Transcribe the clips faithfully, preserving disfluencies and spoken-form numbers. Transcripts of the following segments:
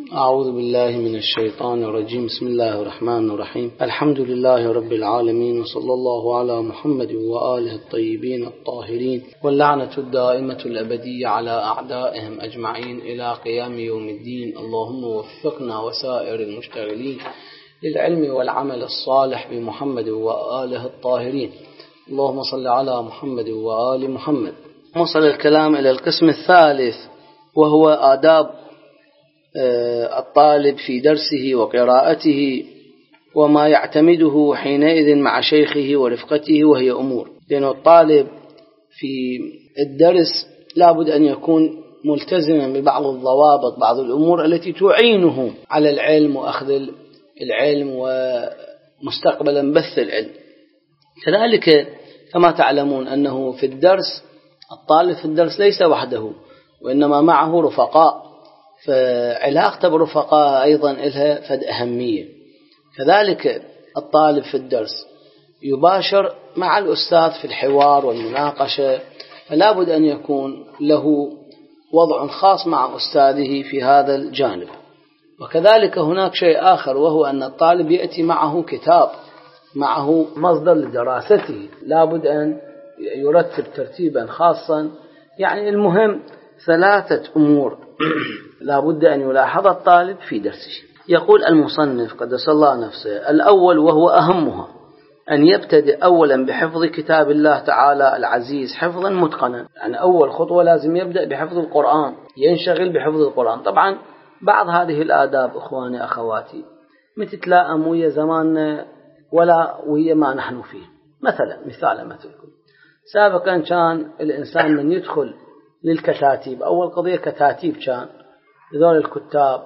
أعوذ بالله من الشيطان الرجيم. بسم الله الرحمن الرحيم. الحمد لله رب العالمين، وصلى الله على محمد وآله الطيبين الطاهرين، واللعنة الدائمة الأبدية على أعدائهم أجمعين إلى قيام يوم الدين. اللهم وفقنا وسائر المشتغلين للعلم والعمل الصالح بمحمد وآله الطاهرين. اللهم صل على محمد وآل محمد. وصل الكلام إلى القسم الثالث، وهو آداب الطالب في درسه وقراءته وما يعتمده حينئذ مع شيخه ورفقته، وهي أمور. لأن الطالب في الدرس لابد أن يكون ملتزما ببعض الضوابط، بعض الأمور التي تعينه على العلم وأخذ العلم ومستقبلا بث العلم. كذلك كما تعلمون أنه في الدرس الطالب في الدرس ليس وحده، وإنما معه رفقاء، فعلاقته بالرفقاء أيضا لها فد أهمية. كذلك الطالب في الدرس يباشر مع الأستاذ في الحوار والمناقشة، فلا بد أن يكون له وضع خاص مع أستاذه في هذا الجانب. وكذلك هناك شيء آخر، وهو أن الطالب يأتي معه كتاب، معه مصدر لدراسته، لا بد أن يرتب ترتيبا خاصا. يعني المهم ثلاثة أمور لا بد أن يلاحظ الطالب في درسه. يقول المصنف قدس الله نفسه: الأول وهو أهمها أن يبتدئ أولا بحفظ كتاب الله تعالى العزيز حفظا متقنا. يعني أول خطوة لازم يبدأ بحفظ القرآن، ينشغل بحفظ القرآن. طبعا بعض هذه الآداب إخواني أخواتي متتلائم ويا زماننا ولا ويا ما نحن فيه. مثلا مثال مثلكم، سابقا كان الإنسان من يدخل للكتاتيب، أول قضية كتاتيب، كان ذول الكتاب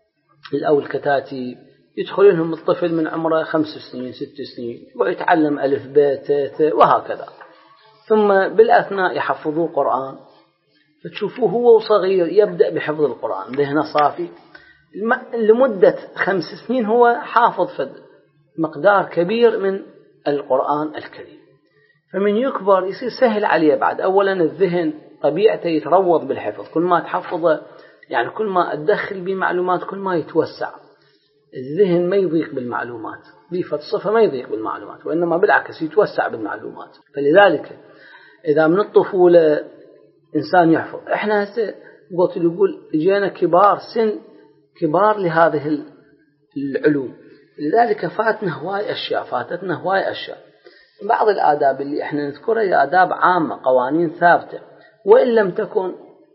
أو الكتاتيب يدخل لهم الطفل من عمره خمس سنين ست سنين ويتعلم ألف ب ت ث وهكذا، ثم بالأثناء يحفظوه قرآن، فتشوفوه هو صغير يبدأ بحفظ القرآن ذهنه صافي، لمدة خمس سنين هو حافظ فد مقدار كبير من القرآن الكريم. فمن يكبر يصير سهل عليه بعد. أولا الذهن طبيعته يتروض بالحفظ، كل ما تحفظه يعني كل ما أدخل بمعلومات كل ما يتوسع الذهن، ما يضيق بالمعلومات، بفلسفة ما يضيق بالمعلومات، وإنما بالعكس يتوسع بالمعلومات. فلذلك إذا من الطفولة إنسان يحفظ، إحنا هسه قلت يقول جينا كبار سن كبار لهذه العلوم، لذلك فاتنا هواي أشياء فاتتنا هواي أشياء. بعض الآداب اللي إحنا نذكرها هي آداب عامة، قوانين ثابتة، وإن لم تكن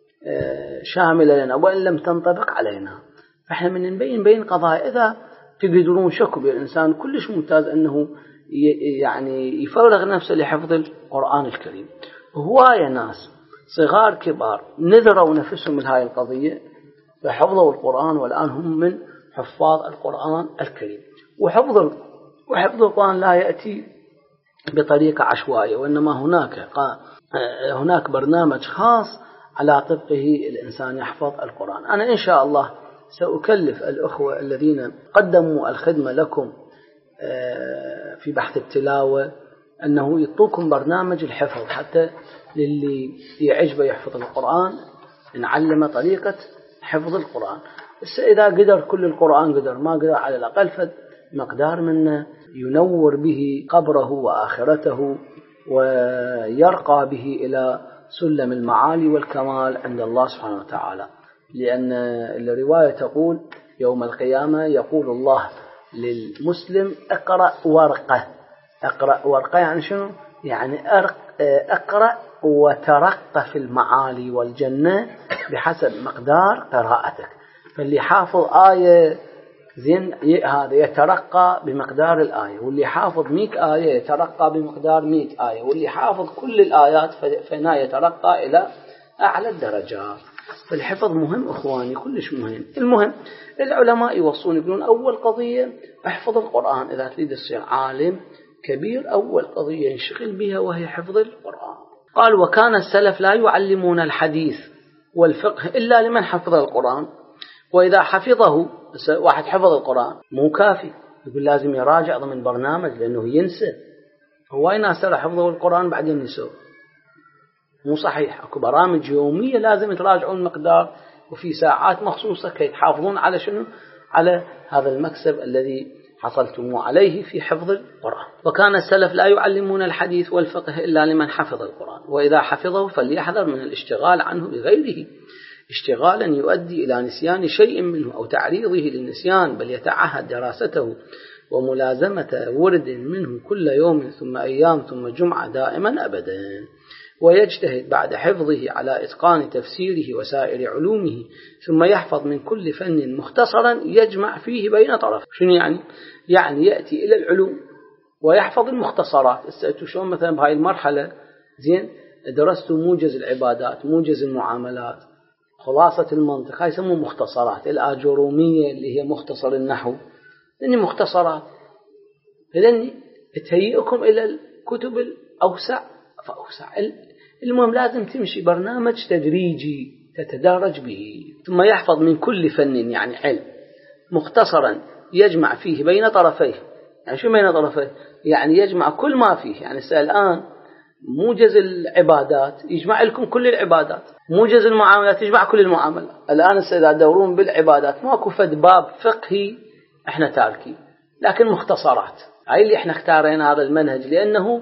شاملة لنا وإن لم تنطبق علينا، فإحنا من نبين بين قضايا. إذا تقدرون شكوا بالإنسان كلش ممتاز أنه يعني يفرغ نفسه لحفظ القرآن الكريم. هواية ناس صغار كبار نذروا نفسهم من هاي القضية فحفظوا القرآن، والآن هم من حفاظ القرآن الكريم. وحفظ وحفظ القرآن لا يأتي بطريقة عشوائية، وإنما هناك هناك برنامج خاص على طبقه الإنسان يحفظ القرآن. أنا إن شاء الله سأكلف الأخوة الذين قدموا الخدمة لكم في بحث التلاوة أنه يعطوكم برنامج الحفظ، حتى للي يعجبه يحفظ القرآن نعلم طريقة حفظ القرآن. بس إذا قدر كل القرآن قدر، ما قدر على الأقل فد مقدار منه ينور به قبره وآخرته ويرقى به إلى سلم المعالي والكمال عند الله سبحانه وتعالى. لأن الرواية تقول يوم القيامة يقول الله للمسلم اقرأ ورقة. اقرأ ورقة يعني شنو؟ يعني اقرأ وترقى في المعالي والجنة بحسب مقدار قراءتك. فاللي حافظ آية زين هذا يترقى بمقدار الآية، واللي حافظ مئة آية يترقى بمقدار مئة آية، واللي حافظ كل الآيات فهنا يترقى إلى أعلى الدرجات. فالحفظ مهم إخواني، كلش مهم. المهم العلماء يوصون يقولون أول قضية احفظ القرآن. إذا تريد تصير عالم كبير أول قضية ينشغل بها وهي حفظ القرآن. قال: وكان السلف لا يعلمون الحديث والفقه إلا لمن حفظ القرآن، وإذا حفظه واحد حفظ القرآن مو كافي، يقول لازم يراجع ضمن برنامج لأنه ينسى. هواي ناس ترى حفظوا القرآن بعدين نسوا، مو صحيح. اكو برامج يومية لازم تراجعون مقدار وفي ساعات مخصوصة كي تحافظون على شنو؟ على هذا المكسب الذي حصلتم عليه في حفظ القرآن. وكان السلف لا يعلمون الحديث والفقه إلا لمن حفظ القرآن، وإذا حفظه فليحذر من الاشتغال عنه بغيره اشتغالا يؤدي إلى نسيان شيء منه أو تعريضه للنسيان، بل يتعهد دراسته وملازمة ورد منه كل يوم ثم أيام ثم جمعة دائما أبدا، ويجتهد بعد حفظه على إتقان تفسيره وسائر علومه، ثم يحفظ من كل فن مختصرا يجمع فيه بين طرف. شنو يعني؟ يعني يأتي إلى العلوم ويحفظ المختصرات. استأتوا شلون مثلا بهاي المرحلة زين درستوا موجز العبادات، موجز المعاملات، خلاصة المنطق، هاي يسموه مختصرات. الآجرومية اللي هي مختصر النحو، لأني مختصرات لأني تهيئكم إلى الكتب الأوسع فأوسع. المهم لازم تمشي برنامج تدريجي تتدرج به. ثم يحفظ من كل فن يعني علم مختصرا يجمع فيه بين طرفيه. يعني شو بين طرفيه؟ يعني يجمع كل ما فيه. يعني الآن موجز العبادات يجمع لكم كل العبادات، موجز المعاملات يجمع كل المعاملات. الآن إذا تدورون بالعبادات ماكو فد باب فقهي احنا تاركين، لكن مختصرات. هاي اللي احنا اختارينا هذا المنهج لأنه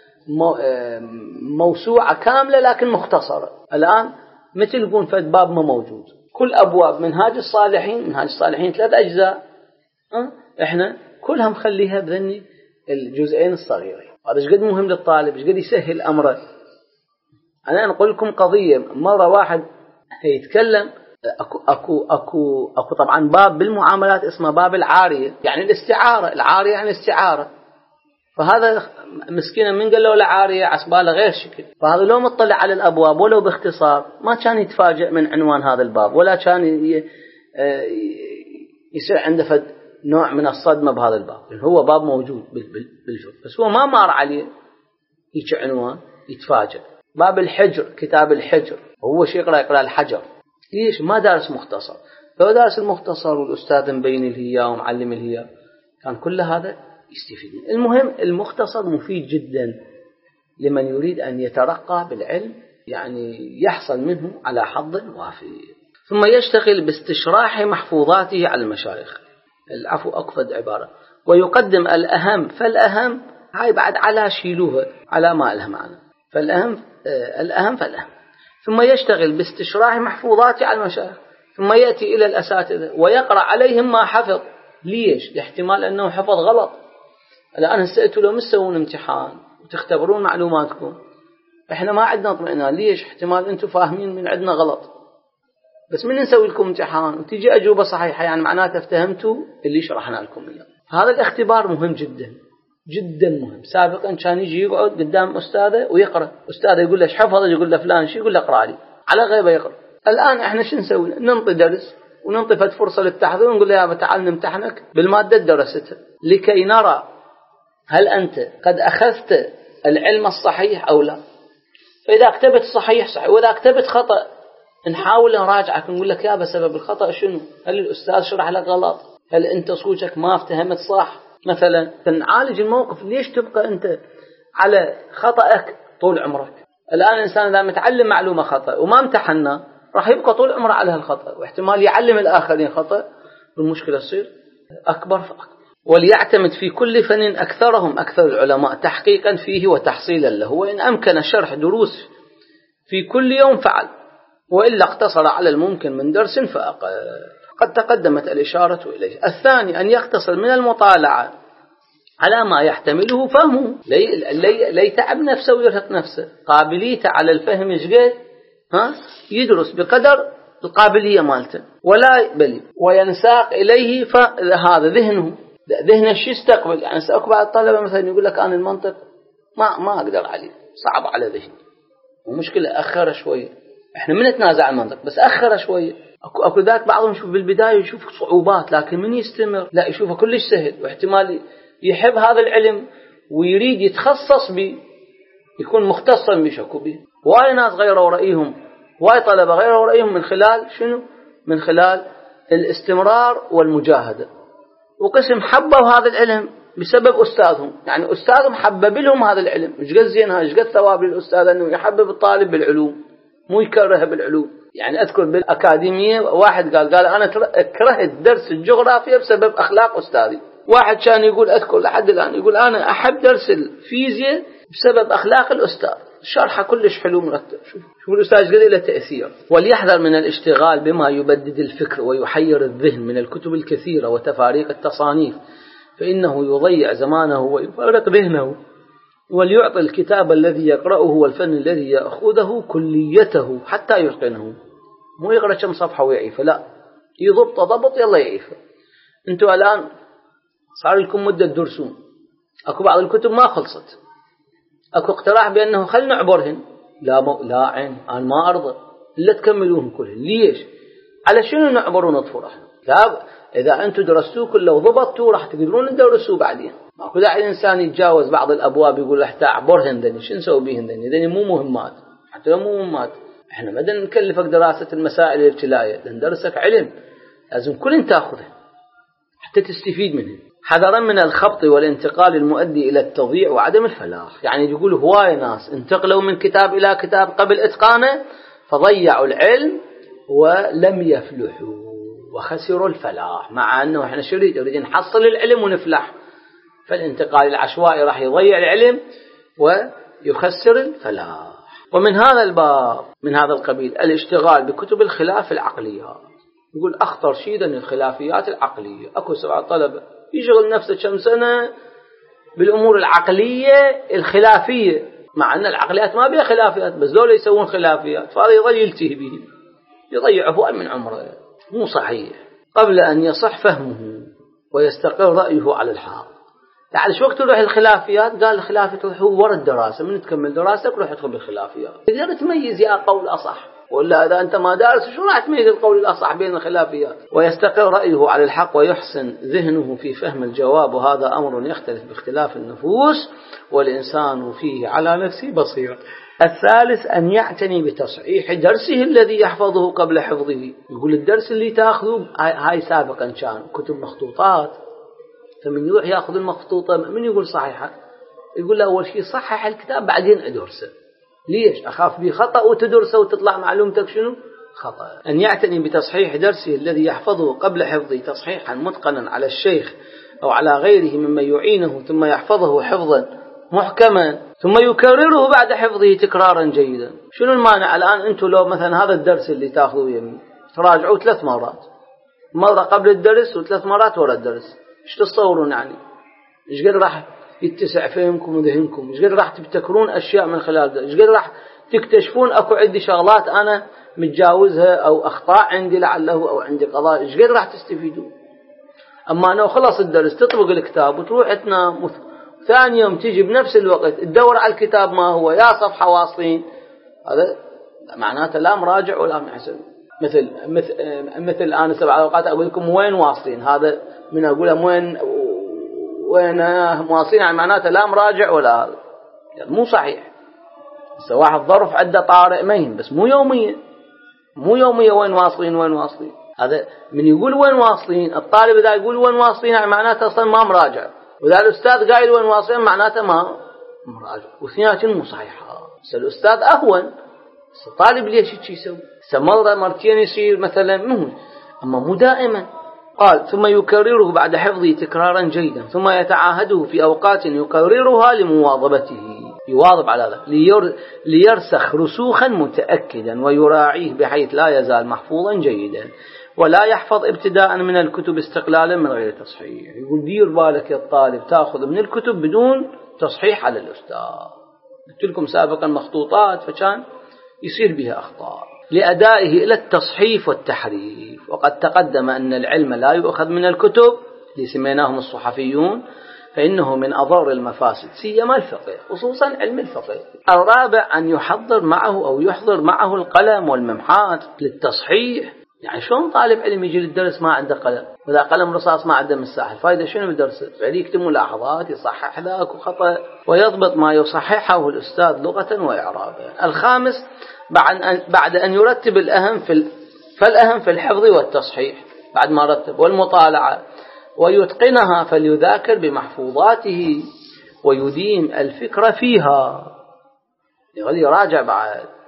موسوعة كاملة لكن مختصرة. الآن مثل يكون فد باب ما موجود. كل أبواب منهاج الصالحين، منهاج الصالحين ثلاث أجزاء، اه احنا كلها مخليها بذني الجزئين الصغيرين. هذا ايش قد مهم للطالب، ايش قد يسهل أمره. أنا أقول لكم قضية. مرة واحد يتكلم أكو أكو أكو أكو طبعا باب بالمعاملات اسمه باب العارية، يعني الاستعارة. العارية يعني استعارة. فهذا مسكينا من قال له العارية عسباله غير شكل، فهذا لو مطلع على الأبواب ولو باختصار ما كان يتفاجئ من عنوان هذا الباب، ولا كان يصير عنده فد نوع من الصدمة بهذا الباب. هو باب موجود بالفقه بس هو ما مار عليه هيك عنوان يتفاجئ. باب الحجر، كتاب الحجر، وهو شيء يقرأ يقرأ الحجر. ليش؟ ما دارس مختصر. لو دارس المختصر والأستاذ مبين الهيا ومعلم الهيا كان كل هذا يستفيد. المهم المختصر مفيد جدا لمن يريد أن يترقى بالعلم، يعني يحصل منه على حظ وافر. ثم يشتغل باستشراح محفوظاته على المشايخ. العفو أقفد عبارة. ويقدم الأهم فالأهم، هاي بعد على شيلوها على ما لها معنى. فالأهم آه الأهم فالأهم. ثم يشتغل باستشراح محفوظاته على المشايخ، ثم يأتي إلى الأساتذة ويقرأ عليهم ما حفظ. ليش؟ لاحتمال أنه حفظ غلط. الآن هسأتوا لو مستوون امتحان وتختبرون معلوماتكم، احنا ما عندنا اطمئنان. ليش؟ احتمال انتم فاهمين من عندنا غلط، بس من نسوي لكم امتحان وتيجي أجوبة صحيحة يعني معناته افتهمتوا اللي شرحنا لكم إياه. هذا الاختبار مهم جدا جدا مهم. سابقا كان يجي يقعد قدام أستاذه ويقرأ، أستاذه يقول له ايش حفظ، يقول له فلان شيء، يقول له اقرأ لي على غيبه يقرأ. الآن احنا شو نسوي؟ ننطي درس وننطي فد فرصة للتحضير ونقول له يا تعال نمتحنك بالمادة درستها لكي نرى هل أنت قد أخذت العلم الصحيح أو لا. فإذا كتبت صحيح صحيح، وإذا كتبت خطأ نحاول نراجعك نقول لك يا بسبب الخطأ شنو، هل الأستاذ شرح لك غلط، هل أنت صوتك ما افتهمت صح مثلا. فنعالج الموقف. ليش تبقى أنت على خطأك طول عمرك؟ الآن الإنسان إذا متعلم معلومة خطأ وما امتحنا راح يبقى طول عمره على هالخطأ، واحتمال يعلم الآخرين خطأ والمشكلة تصير أكبر فأكبر. وليعتمد في كل فن أكثرهم أكثر العلماء تحقيقا فيه وتحصيلا له، وإن أمكن شرح دروس في كل يوم فعل، وإلا اقتصر على الممكن من درس فأقل. قد تقدمت الإشارة إليه. الثاني أن يقتصر من المطالعة على ما يحتمله فهمه، لي, لي, لي تعب نفسه ويرهق نفسه. قابليته على الفهم يشقد ها يدرس بقدر القابلية مالته ولا بلي وينساق إليه. فهذا ذهنه ذهن الشيء يستقبل. يعني سأكو بعض الطلبة مثلا يقول لك أنا المنطق ما ما أقدر عليه، صعب على ذهني، ومشكلة أخر شوية. إحنا من نتنازع المنطق بس أخر شوية. أكو أكو ذاك بعضهم يشوف بالبداية يشوف صعوبات، لكن من يستمر لا يشوفه كلش سهل، واحتمال يحب هذا العلم ويريد يتخصص به، يكون مختصا بشكو به. واي ناس غيروا رأيهم، واي طلبة غيروا رأيهم من خلال شنو؟ من خلال الاستمرار والمجاهدة. وقسم حبوا هذا العلم بسبب أستاذهم، يعني أستاذهم حبب لهم هذا العلم. إيش قد زينها، إيش قد ثواب للأستاذ أنه يحبب الطالب بالعلوم مو يكرهه بالعلوم. يعني أذكر بالأكاديمية واحد قال قال أنا كرهت درس الجغرافيا بسبب أخلاق أستاذي. واحد كان يقول أذكر لحد الآن يقول أنا أحب درس الفيزياء بسبب أخلاق الأستاذ، شرحه كلش حلو مرتب. شوف شوف الأستاذ قد له تأثير. وليحذر من الاشتغال بما يبدد الفكر ويحير الذهن من الكتب الكثيرة وتفاريق التصانيف، فإنه يضيع زمانه ويفارق ذهنه. وليعطي الكتاب الذي يقرأه والفن الذي يأخذه كليته حتى يتقنه. مو يقرأ كم صفحة ويعيفه، لا، يضبط ضبط يلا يعيفه. انتوا الآن صار لكم مدة تدرسون، اكو بعض الكتب ما خلصت، اكو اقتراح بأنه خل نعبرهن. لا مو لا عين، أنا ما أرضى إلا تكملوهم كلهن. ليش؟ على شنو نعبر ونطفر احنا؟ لا، إذا أنتوا درستوه كله وضبطتوه راح تقدرون تدرسوه بعدين. ماكو داعي الإنسان يتجاوز بعض الأبواب يقول حتى أعبرهن ذني، شو نسوي بيهن ذني؟ ذني مو مهمات، حتى لو مو مهمات احنا ما بدنا نكلفك دراسة المسائل الابتلائية، ندرسك علم لازم كلن تاخذه حتى تستفيد منه. حذرا من الخبط والانتقال المؤدي إلى التضييع وعدم الفلاح. يعني يقول هواية ناس انتقلوا من كتاب إلى كتاب قبل إتقانه فضيعوا العلم ولم يفلحوا وخسروا الفلاح، مع أنه احنا شو نريد؟ نريد نحصل العلم ونفلح. فالانتقال العشوائي راح يضيع العلم ويخسر الفلاح. ومن هذا الباب من هذا القبيل الاشتغال بكتب الخلاف العقليات. يقول أخطر شيء الخلافيات العقلية. أكو سبع طلبة يشغل نفسه كم سنة بالأمور العقلية الخلافية، مع أن العقليات ما بها خلافيات، بس دول يسوون خلافيات، فهذا يظل يلتهي به، يضيع فوق من عمره. مو صحيح. قبل أن يصح فهمه ويستقر رأيه على الحق. يعني شو وقت تروح الخلافيات؟ قال الخلافيات هو ورا الدراسة، من تكمل دراسك روح ادخل بالخلافيات. تقدر تميز يا قول أصح، ولا إذا أنت ما دارس شو راح تميز القول الأصح بين الخلافيات؟ ويستقر رأيه على الحق ويحسن ذهنه في فهم الجواب، وهذا أمر يختلف باختلاف النفوس والإنسان فيه على نفسه بصيرة. الثالث أن يعتني بتصحيح درسه الذي يحفظه قبل حفظه. يقول الدرس اللي تأخذه هاي سابقا كان كتب مخطوطات، فمن يروح يأخذ المخطوطة من يقول صحيحة؟ يقول له أول شيء صحح الكتاب بعدين أدرسه. ليش؟ أخاف به خطأ وتدرسه وتطلع معلومتك شنو؟ خطأ. أن يعتني بتصحيح درسه الذي يحفظه قبل حفظه تصحيحا متقنا على الشيخ أو على غيره ممن يعينه، ثم يحفظه حفظا محكما ثم يكرره بعد حفظه تكرارا جيدا. شنو المانع الآن أنتم لو مثلا هذا الدرس اللي تأخذوه يمين تراجعوا ثلاث مرات، مرة قبل الدرس وثلاث مرات وراء الدرس، ايش تتصورون يعني؟ ايش قد راح يتسع فهمكم وذهنكم؟ ايش قد راح تبتكرون أشياء من خلال ده؟ ايش قد راح تكتشفون أكو عندي شغلات أنا متجاوزها أو أخطاء عندي لعله أو عندي قضاء، ايش قد راح تستفيدون؟ أما أنا خلص الدرس تطبق الكتاب وتروح تنام، ثاني يوم تيجي بنفس الوقت تدور على الكتاب ما هو يا صفحة واصلين، هذا معناته لا مراجع ولا محسن. مثل مثل مثل الآن سبع أوقات أقول لكم وين واصلين، هذا من أقولها وين وين واصلين يعني معناته لا مراجع ولا هذا، يعني مو صحيح. هسه واحد ظرف عنده طارئ مين بس مو يوميا، مو يوميا وين واصلين وين واصلين. هذا من يقول وين واصلين، الطالب إذا يقول وين واصلين يعني معناته أصلا ما مراجع، وإذا الأستاذ قايل وين واصلين معناته ما مراجع، واثنيناتهم مو صحيحة. هسه الأستاذ أهون، الطالب ليش شيء يسوي؟ مرة مرتين يصير مثلا مهم، أما مو دائما. قال ثم يكرره بعد حفظه تكرارا جيدا، ثم يتعاهده في أوقات يكررها لمواظبته، يواظب على ذلك ليرسخ رسوخا متأكدا، ويراعيه بحيث لا يزال محفوظا جيدا، ولا يحفظ ابتداء من الكتب استقلالا من غير تصحيح. يقول دير بالك يا الطالب تأخذ من الكتب بدون تصحيح على الأستاذ. قلت لكم سابقا مخطوطات فكان يصير بها أخطاء لأدائه إلى التصحيف والتحريف. وقد تقدم أن العلم لا يؤخذ من الكتب اللي سميناهم الصحفيون، فإنه من أضر المفاسد سيما الفقه، خصوصا علم الفقه. الرابع أن يحضر معه أو يحضر معه القلم والممحات للتصحيح. يعني شلون طالب علم يجي للدرس ما عنده قلم، وإذا قلم رصاص ما عنده مساحة، الفائدة شنو بدرسه؟ يعني يكتب ملاحظات يصحح ذاك وخطأ، ويضبط ما يصححه الأستاذ لغة وإعرابا. الخامس بعد أن بعد أن يرتب الأهم في فالأهم في الحفظ والتصحيح بعد ما رتب والمطالعة ويتقنها، فليذاكر بمحفوظاته ويديم الفكرة فيها، يراجع بعد.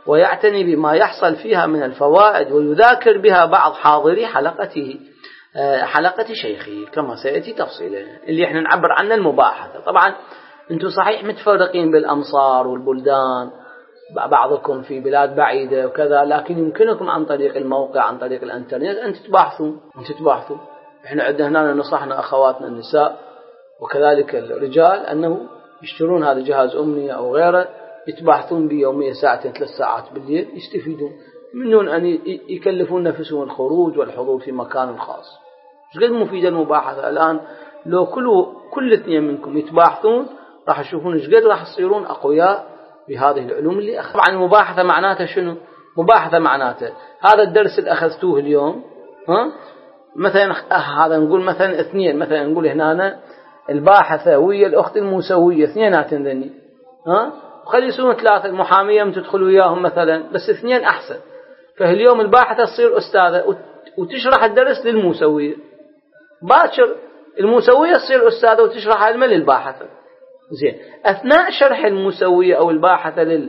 ويعتني بما يحصل فيها من الفوائد ويذاكر بها بعض حاضري حلقته حلقة شيخه كما سيأتي تفصيلا، اللي احنا نعبر عنه المباحثة. طبعا انتم صحيح متفرقين بالأمصار والبلدان، بعضكم في بلاد بعيدة وكذا، لكن يمكنكم عن طريق الموقع عن طريق الانترنت أن تتباحثوا أن تتباحثوا احنا عندنا هنا نصحنا أخواتنا النساء وكذلك الرجال أنه يشترون هذا جهاز أمنية أو غيره، يتباحثون بيومية ساعتين ثلاث ساعات بالليل، يستفيدون من دون أن يكلفون نفسهم الخروج والحضور في مكان خاص. قد مفيدة المباحثة الآن، لو كل كل اثنين منكم يتباحثون راح يشوفون ايش قد راح يصيرون أقوياء بهذه العلوم اللي أخذ. طبعا المباحثة معناتها شنو؟ مباحثة معناتها هذا الدرس اللي أخذتوه اليوم، ها مثلا هذا نقول مثلا اثنين، مثلا نقول هنا أنا الباحثة ويا الأخت الموسوية اثنيناتن ذني، ها وخلي يصيرون ثلاثة، المحامية تدخل وياهم مثلا، بس اثنين أحسن. فاليوم الباحثة تصير أستاذة وتشرح الدرس للموسوية، باكر الموسوية تصير أستاذة وتشرح علم للباحثة. زين، أثناء شرح الموسوية أو الباحثة لل...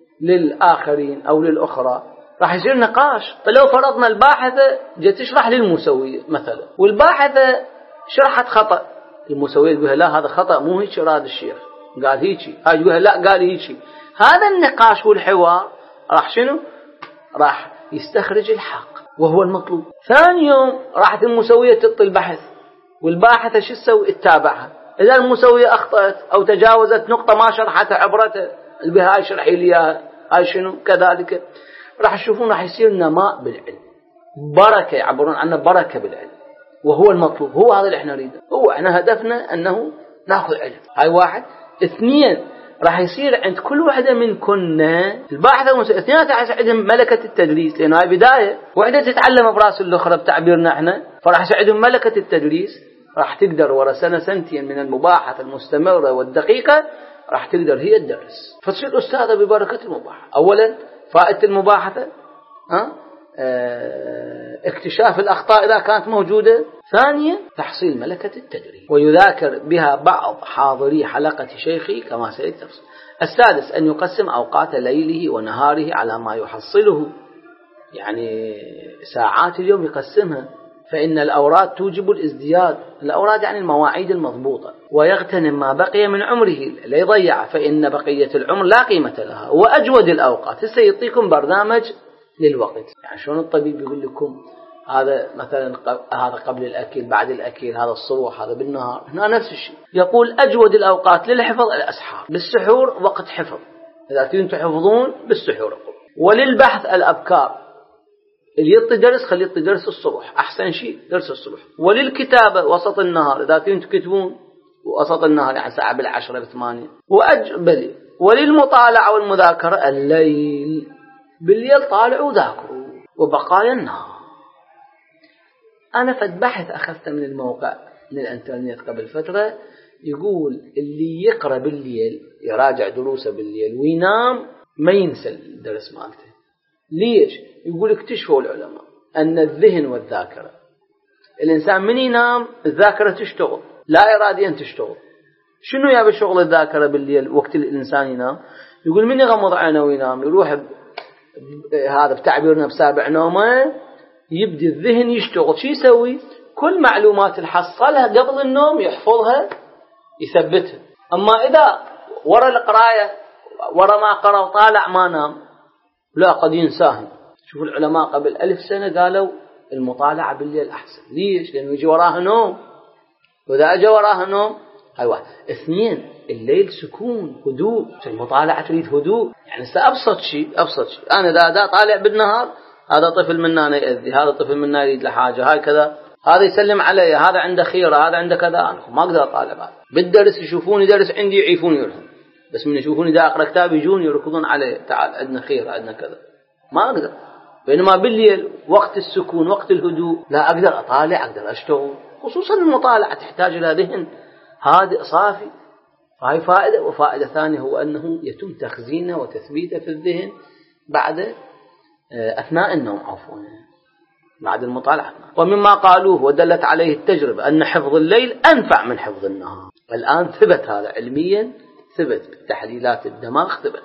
للآخرين أو للأخرى راح يصير نقاش. فلو فرضنا الباحثة جت تشرح للموسوية مثلا والباحثة شرحت خطأ، الموسوية تقول لا هذا خطأ مو هيك راد الشيخ قال هيك، هاي تقول لا قال هيك. هذا النقاش والحوار راح شنو؟ راح يستخرج الحق وهو المطلوب. ثاني يوم راحت الموسوية تعطي البحث والباحثة شو تسوي؟ تتابعها. إذا الموسوية أخطأت أو تجاوزت نقطة ما شرحتها عبرتها بهاي شرحي لي هاي شنو كذلك، راح تشوفون راح يصير نماء بالعلم، بركة، يعبرون عنه بركة بالعلم وهو المطلوب. هو هذا اللي احنا نريده، هو احنا هدفنا أنه نأخذ علم. هاي واحد. اثنين، راح يصير عند كل واحدة من كنا الباحثة اثنين عندهم ملكة التدريس، لأنه هاي بداية، واحدة تتعلم براس الأخرى بتعبيرنا احنا، فراح يساعدهم ملكة التدريس. راح تقدر ورا سنة سنتين من المباحثة المستمرة والدقيقة راح تقدر هي الدرس، فتصير أستاذة ببركة المباحثة. أولا فائدة المباحثة، ها اه اكتشاف الأخطاء إذا كانت موجودة. ثانيا تحصيل ملكة التدريس ويذاكر بها بعض حاضري حلقة شيخي كما سيتفصل. السادس أن يقسم أوقات ليله ونهاره على ما يحصله، يعني ساعات اليوم يقسمها، فإن الأوراد توجب الازدياد، الأوراد يعني المواعيد المضبوطة، ويغتنم ما بقي من عمره لا يضيع، فإن بقية العمر لا قيمة لها. وأجود الأوقات هسه يعطيكم برنامج للوقت، يعني شلون الطبيب يقول لكم هذا مثلا هذا قبل الأكل بعد الأكل، هذا الصبح هذا بالنهار، هنا نفس الشيء. يقول أجود الأوقات للحفظ الأسحار، بالسحور وقت حفظ، إذا كنتم تحفظون بالسحور. وللبحث الأبكار، اللي يعطي درس خلي يعطي درس الصبح، أحسن شيء درس الصبح. وللكتابة وسط النهار، إذا كنتم تكتبون وسط النهار يعني ساعة بالعشرة بثمانية. وأجبل وللمطالعة والمذاكرة الليل، بالليل طالعوا وذاكروا وبقايا النهار. أنا فد بحث أخذته من الموقع من الانترنت قبل فترة، يقول اللي يقرأ بالليل يراجع دروسه بالليل وينام ما ينسى الدرس مالته. ليش؟ يقول اكتشفوا العلماء أن الذهن والذاكرة، الإنسان من ينام الذاكرة تشتغل لا إراديا تشتغل. شنو يا بشغل الذاكرة بالليل وقت الإنسان ينام؟ يقول من يغمض عينه وينام يروح ب... هذا بتعبيرنا بسابع نومه يبدي الذهن يشتغل. شو يسوي؟ كل معلومات الحصلها قبل النوم يحفظها يثبتها. أما إذا ورا القراية ورا ما قرأ وطالع ما نام لا قد ينساهم. شوف العلماء قبل ألف سنة قالوا المطالعة بالليل أحسن. ليش؟ لأنه يجي وراها نوم، وإذا أجى وراها نوم هاي واحد. اثنين، الليل سكون هدوء، المطالعة تريد هدوء. يعني سأبسط شيء أبسط شيء أنا إذا دا طالع بالنهار هذا طفل منا أنا يأذي، هذا طفل منا يريد لحاجة، هاي كذا، هذا يسلم علي، هذا عنده خيرة، هذا عنده كذا، أنا ما أقدر أطالع بعد. بالدرس يشوفوني درس عندي يعيفوني يرهم، بس من يشوفوني دا أقرأ كتاب يجون يركضون علي، تعال عندنا خير عندنا كذا، ما أقدر. بينما بالليل وقت السكون وقت الهدوء لا أقدر أطالع، أقدر أشتغل. خصوصا المطالعة تحتاج إلى ذهن هادئ صافي، فهي فائدة. وفائدة ثانية هو أنه يتم تخزينه وتثبيته في الذهن بعد أثناء النوم، عفوا بعد المطالعة. ومما قالوه ودلت عليه التجربة أن حفظ الليل أنفع من حفظ النهار. الآن ثبت هذا علميا، ثبت بالتحليلات الدماغ ثبت هذا.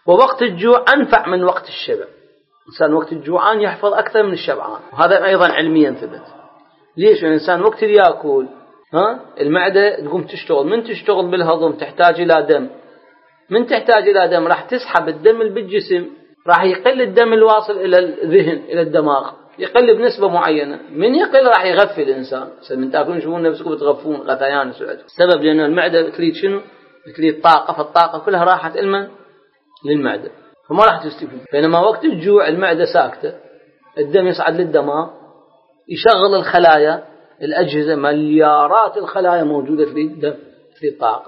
ووقت الجوع أنفع من وقت الشبع. الإنسان وقت الجوعان يحفظ أكثر من الشبعان، وهذا أيضا علميا ثبت. ليش؟ الإنسان وقت اللي يأكل ها المعدة تقوم تشتغل، من تشتغل بالهضم تحتاج إلى دم، من تحتاج إلى دم راح تسحب الدم اللي بالجسم، راح يقل الدم الواصل إلى الذهن إلى الدماغ، يقل بنسبة معينة، من يقل راح يغفل الإنسان. من تأكلون شوفون نفسكم بتغفون غثيان سعد، السبب لأن المعدة تريد شنو؟ تريد طاقة، فالطاقة كلها راحت إلمن؟ للمعدة، فما راح تستفيد. بينما وقت الجوع المعدة ساكتة، الدم يصعد للدماغ، يشغل الخلايا، الأجهزة مليارات الخلايا موجودة في الدم في الطاقة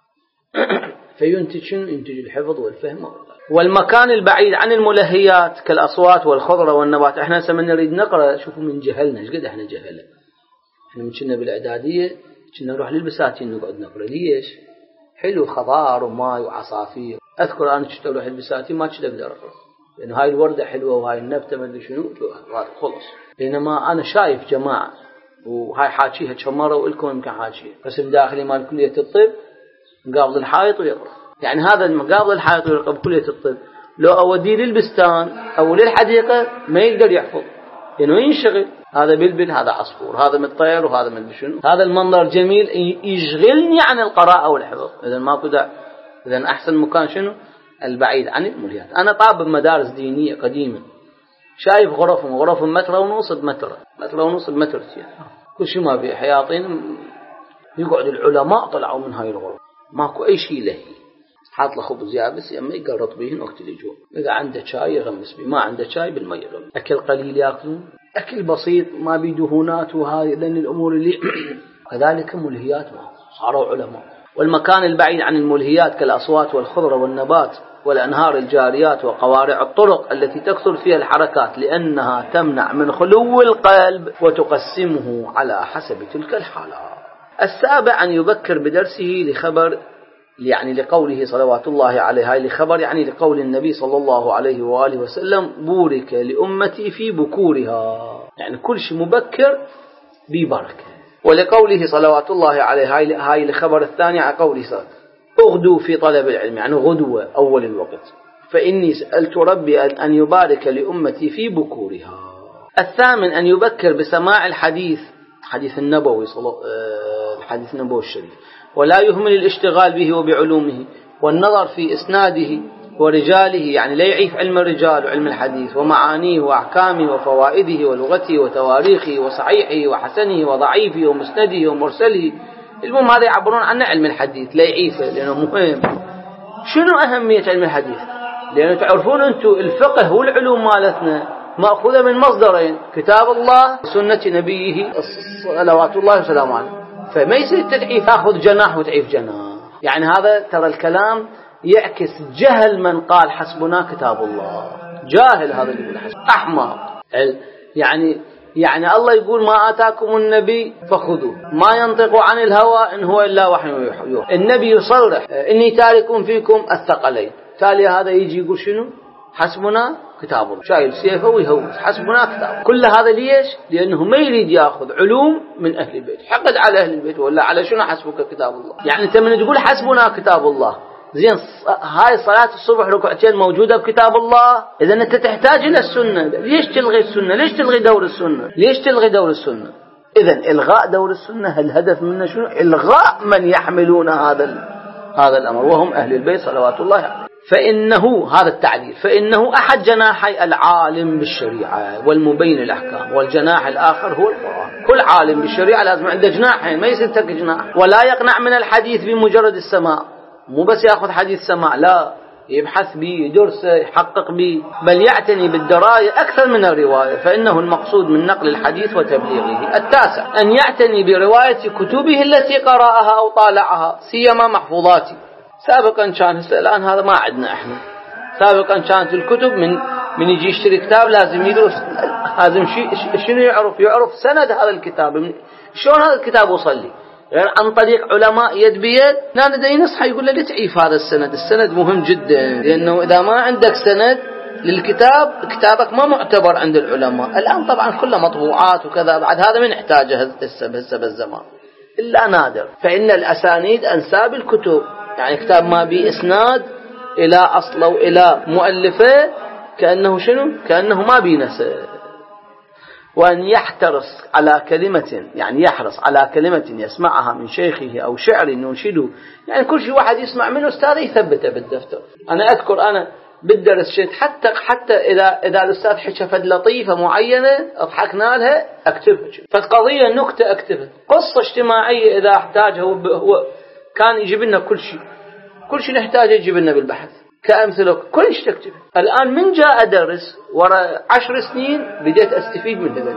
فينتج شنو؟ ينتج الحفظ والفهم. والمكان البعيد عن الملهيات كالأصوات والخضرة والنبات. احنا سمن نريد نقرأ، شوفوا من جهلنا ايش قد احنا جهلة. احنا من كنا بالإعدادية كنا نروح للبساتين نقعد نقرأ. ليش؟ حلو خضار وماء وعصافير. أذكر أنا كنت أروح البساتين ما كنت أقدر أقرأ، لأنه هاي الوردة حلوة وهاي النبتة ما أدري شنو خلص. بينما أنا شايف جماعة وهاي حاكيها كم مرة وإلكم يمكن حاكيها، قسم داخلي مال كلية الطب مقابل الحائط ويقرأ. يعني هذا المقابل الحائط ويقرأ بكلية الطب لو أوديه للبستان أو للحديقة ما يقدر يحفظ، لأنه ينشغل. هذا بلبل، هذا عصفور، هذا من الطير وهذا من شنو. هذا المنظر جميل يشغلني عن القراءة والحفظ. إذا ما كده، إذا أحسن مكان شنو؟ البعيد عن الملهيات. أنا طالب مدارس دينية قديمة، شايف غرفهم غرف متر ونص بمتر، متر ونص بمترتين، كل شيء ما فيه حياطين. يقعد العلماء طلعوا من هاي الغرف، ماكو أي شيء لهي، حاط له خبز يابس أما يقرط بيهن وقت الجوع. إذا عنده شاي يغمس بيه، ما عنده شاي بالمية يغمس. أكل قليل يأكلون، أكل بسيط ما بيه دهونات وهاي، لأن الأمور اللي كذلك ملهيات ما صاروا علماء. والمكان البعيد عن الملهيات كالأصوات والخضرة والنبات والأنهار الجاريات وقوارع الطرق التي تكثر فيها الحركات، لأنها تمنع من خلو القلب وتقسمه على حسب تلك الحالات. السابع أن يبكر بدرسه لخبر، يعني لقوله صلوات الله عليه، هاي لخبر يعني لقول النبي صلى الله عليه وآله وسلم: بورك لأمتي في بكورها، يعني كل شيء مبكر ببركة. ولقوله صلوات الله عليه، هاي هاي لخبر الثاني على قوله صلى اغدوا في طلب العلم، يعني غدوة أول الوقت، فإني سألت ربي أن يبارك لأمتي في بكورها. الثامن أن يبكر بسماع الحديث، حديث النبوي صلى الحديث النبوي الشريف، ولا يهمل الاشتغال به وبعلومه والنظر في إسناده ورجاله، يعني لا يعيف علم الرجال وعلم الحديث ومعانيه وأحكامه وفوائده ولغته وتواريخه وصحيحه وحسنه وضعيفه ومسنده ومرسله. المهم هذا يعبرون عنه علم الحديث، لا يعيفه لأنه مهم. شنو أهمية علم الحديث؟ لأنه تعرفون أنتم الفقه والعلوم مالتنا مأخوذة من مصدرين: كتاب الله وسنة نبيه صلوات الله وسلامه عليه. فما يصير تدعيف تأخذ جناح وتعيف جناح. يعني هذا ترى الكلام يعكس جهل من قال حسبنا كتاب الله. جاهل هذا اللي يقول حسب، أحمق. يعني يعني الله يقول: ما آتاكم النبي فخذوه، ما ينطق عن الهوى إن هو إلا وحي يوحى. النبي يصرح: إني تارك فيكم الثقلين. تالي هذا يجي يقول شنو؟ حسبنا كتاب الله، شايل سيفه ويهوس حسبنا كتاب. كل هذا ليش؟ لأنه ما يريد يأخذ علوم من أهل البيت، حقد على أهل البيت. ولا على شنو حسبك كتاب الله؟ يعني أنت من تقول حسبنا كتاب الله، زين هاي صلاة الصبح ركعتين موجودة بكتاب الله، إذا أنت تحتاج إلى السنة. ليش تلغي السنة؟ ليش تلغي دور السنة؟ ليش تلغي دور السنة؟ إذا إلغاء دور السنة الهدف منه شنو؟ إلغاء من يحملون هذا هذا الأمر وهم أهل البيت صلوات الله عليه. فإنه هذا التعليل، فإنه أحد جناحي العالم بالشريعة والمبين الأحكام، والجناح الآخر هو القرآن. كل عالم بالشريعة لازم عنده جناحين، ما يصير تك جناح. ولا يقنع من الحديث بمجرد السماع، مو بس يأخذ حديث سماع، لا، يبحث به، يدرسه، يحقق به، بل يعتني بالدراية أكثر من الرواية، فإنه المقصود من نقل الحديث وتبليغه. التاسع أن يعتني برواية كتبه التي قرأها أو طالعها، سيما محفوظاته. سابقا كان، الآن هذا ما عندنا احنا. سابقا كانت الكتب من من يجي يشتري كتاب لازم يدرس، لازم شنو يعرف؟ يعرف سند هذا الكتاب، شلون هذا الكتاب وصل لي، غير عن طريق علماء يد بيد. لا ندري نصحى يقول له لا تعيف هذا السند، السند مهم جدا، لأنه إذا ما عندك سند للكتاب كتابك ما معتبر عند العلماء. الآن طبعا كله مطبوعات وكذا، بعد هذا من يحتاجه هسه بالزمان إلا نادر. فإن الأسانيد أنساب الكتب، يعني كتاب ما بيه إسناد إلى أصل أو إلى مؤلفه كأنه شنو؟ كأنه ما بينسى. وأن يحترص على كلمة، يعني يحرص على كلمة يسمعها من شيخه أو شعر ينشده، يعني كل شيء واحد يسمع منه أستاذ يثبته بالدفتر. أنا أذكر أنا بالدرس شيء حتى حتى إذا إذا الأستاذ حكى فد لطيفة معينة أضحكنا لها أكتبها، فالقضية نكتة أكتبها، قصة اجتماعية إذا احتاجها هو, هو كان يجيب لنا كل شيء، كل شيء نحتاجه يجيب لنا بالبحث كأمثلة كل شيء تكتبه. الآن من جاء أدرس وراء عشر سنين بديت أستفيد من هذا،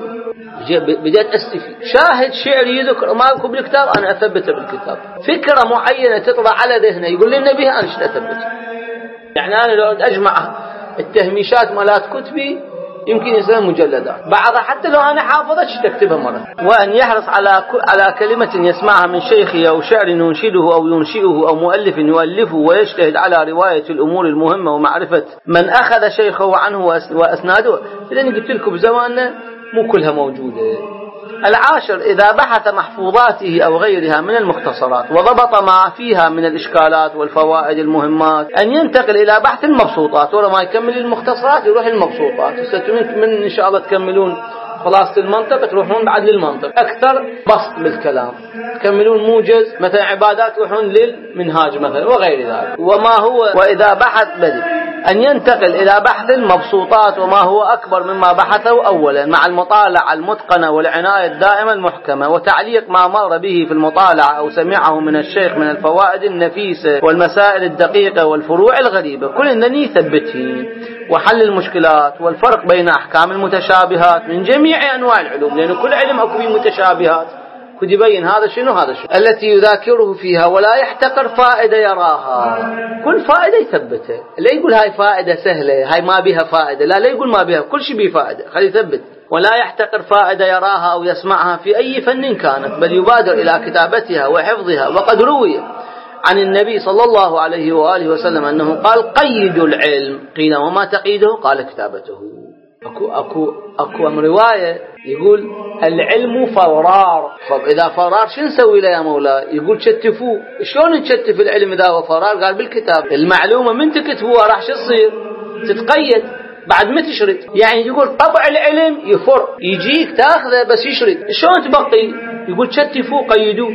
بديت أستفيد. شاهد شعري يذكر ما يكون بالكتاب أنا أثبته بالكتاب، فكرة معينة تطلع على ذهنه يقول لنا بها أنا شو أثبته. يعني أنا لو أجمع التهميشات مالات كتبي يمكن يصير مجلدات، بعضها حتى لو أنا حافظت تكتبها مرة. وأن يحرص على على كلمة يسمعها من شيخه أو شعر ينشده أو ينشئه أو مؤلف يؤلفه، ويجتهد على رواية الأمور المهمة ومعرفة من أخذ شيخه عنه وأسناده، لأن قلت لكم بزماننا مو كلها موجودة. العاشر إذا بحث محفوظاته أو غيرها من المختصرات وضبط ما فيها من الإشكالات والفوائد المهمات، أن ينتقل إلى بحث المبسوطات، ولا ما يكمل المختصرات يروح المبسوطات. ستمكن من إن شاء الله تكملون خلاصة المنطق تروحون بعد للمنطق أكثر بسط بالكلام، تكملون موجز مثلا عبادات تروحون للمنهاج مثلا وغير ذلك. وما هو وإذا بحث بدل أن ينتقل إلى بحث المبسوطات وما هو أكبر مما بحثه أولا، مع المطالعة المتقنة والعناية الدائمة المحكمة، وتعليق ما مر به في المطالعة أو سمعه من الشيخ من الفوائد النفيسة والمسائل الدقيقة والفروع الغريبة، كل ذني ثبته، وحل المشكلات والفرق بين أحكام المتشابهات من جميع أنواع العلوم، لأن كل علم أكو فيه متشابهات، كد يبين هذا شنو هذا شنو، التي يذاكره فيها ولا يحتقر فائدة يراها، كل فائدة يثبتها. لا يقول هاي فائدة سهلة هاي ما بها فائدة، لا لا يقول ما بها، كل شيء بيه فائدة، خلي يثبت. ولا يحتقر فائدة يراها أو يسمعها في أي فن كانت، بل يبادر إلى كتابتها وحفظها. وقد روي عن النبي صلى الله عليه وآله وسلم أنه قال قيدوا العلم، قيل وما تقيده؟ قال كتابته. أكو أكو أكو أم رواية يقول العلم فرار، طب إذا فرار شو نسوي له يا مولاي؟ يقول شتفوه. شلون نشتف العلم إذا هو فرار؟ قال بالكتاب. المعلومة من تكتبوها راح شو تصير؟ تتقيد بعد ما تشرد. يعني يقول طبع العلم يفر، يجيك تاخذه بس يشرد، شلون تبقي؟ يقول شتفوه قيدوه.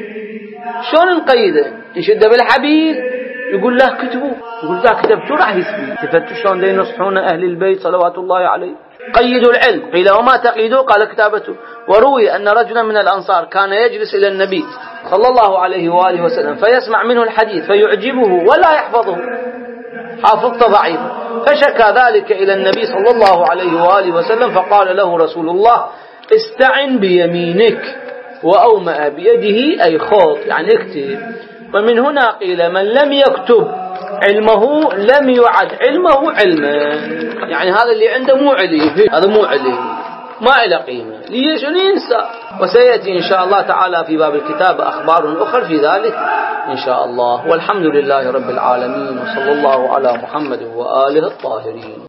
شلون نقيده؟ نشده بالحبيل، يقول له كتبوه، يقول ذا كتبتوا راح يثبت. تفتوا شلون ينصحون أهل البيت صلوات الله عليه. قيدوا العلم، قيل وما تقيدوا؟ قال كتابته. وروي أن رجلا من الأنصار كان يجلس إلى النبي صلى الله عليه وآله وسلم فيسمع منه الحديث فيعجبه ولا يحفظه، حافظته ضعيف، فشكى ذلك إلى النبي صلى الله عليه وآله وسلم، فقال له رسول الله استعن بيمينك، وأومأ بيده أي خط يعني اكتب. ومن هنا قيل من لم يكتب علمه لم يعد علمه علما، يعني هذا اللي عنده مو علم، هذا مو علم ما له قيمة، ليش ينسى. وسيأتي إن شاء الله تعالى في باب الكتاب أخبار أخرى في ذلك إن شاء الله. والحمد لله رب العالمين، وصلى الله على محمد وآله الطاهرين.